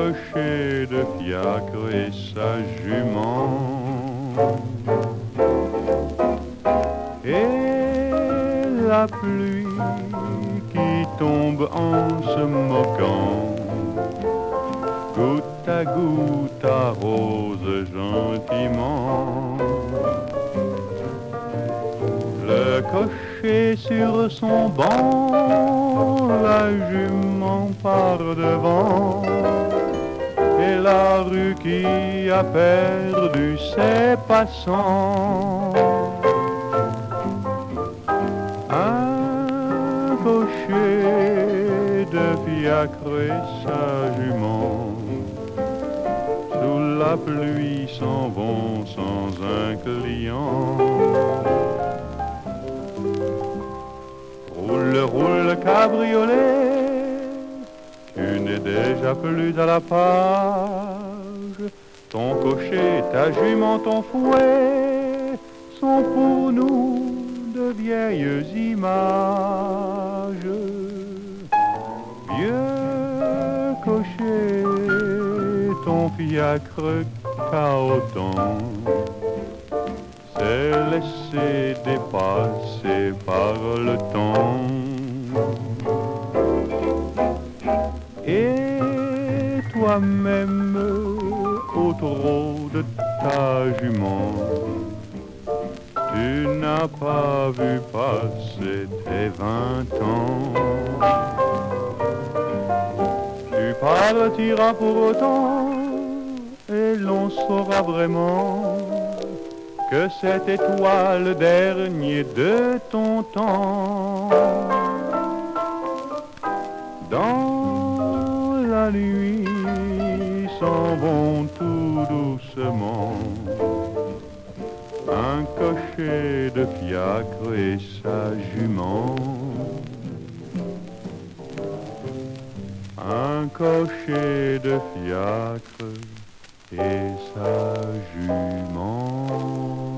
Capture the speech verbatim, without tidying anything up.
cocher de fiacre et sa jument. Et la pluie qui tombe en se moquant, goutte à goutte arrose gentiment. Le cocher sur son banc, la jument par devant, et la rue qui a perdu ses passants. Un cocher de fiacre et sa jument, sous la pluie s'en vont sans un client. Roule, roule, cabriolet, tu n'es déjà plus à la page. Ton cocher, ta jument, ton fouet sont pour nous de vieilles images. Vieux cocher, ton fiacre cahotant s'est laissé dépasser par le temps. Et toi-même, au trot de ta jument, tu n'as pas vu passer tes vingt ans. Tu partiras pour autant, et l'on saura vraiment que c'était toi le dernier de ton temps. Dans la nuit s'en vont tout doucement un cocher de fiacre et sa jument. Un cocher de fiacre et sa jument.